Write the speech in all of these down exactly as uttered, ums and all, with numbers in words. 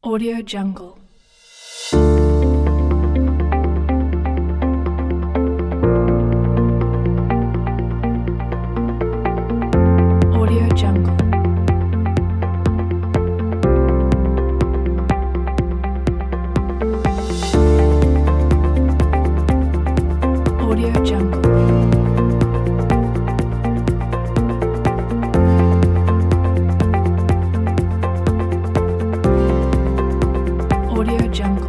Audio Jungle. Audio Jungle. Audio Jungle. Audio Jungle.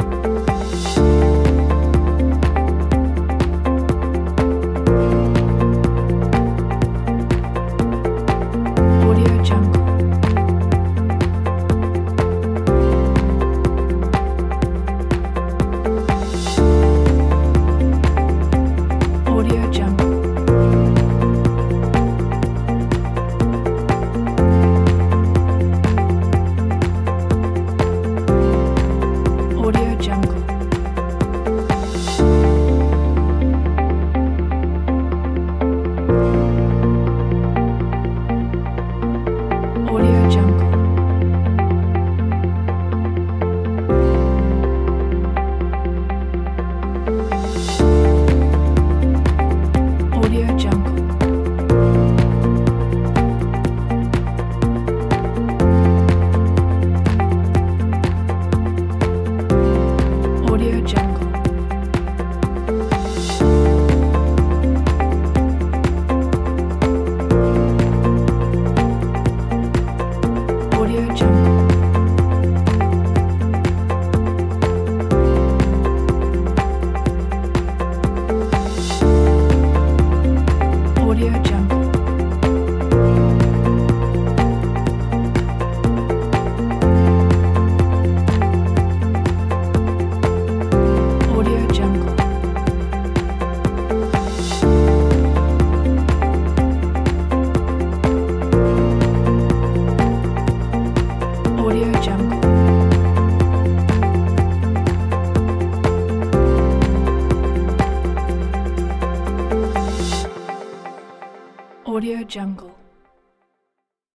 Audio Jungle. Audio Jungle. Audio Jungle. Audio Jungle. Audio Jungle. Audio Jungle. Audio Jungle. Audio Jungle. Audio Jungle. Audio Jungle. Audio Jungle.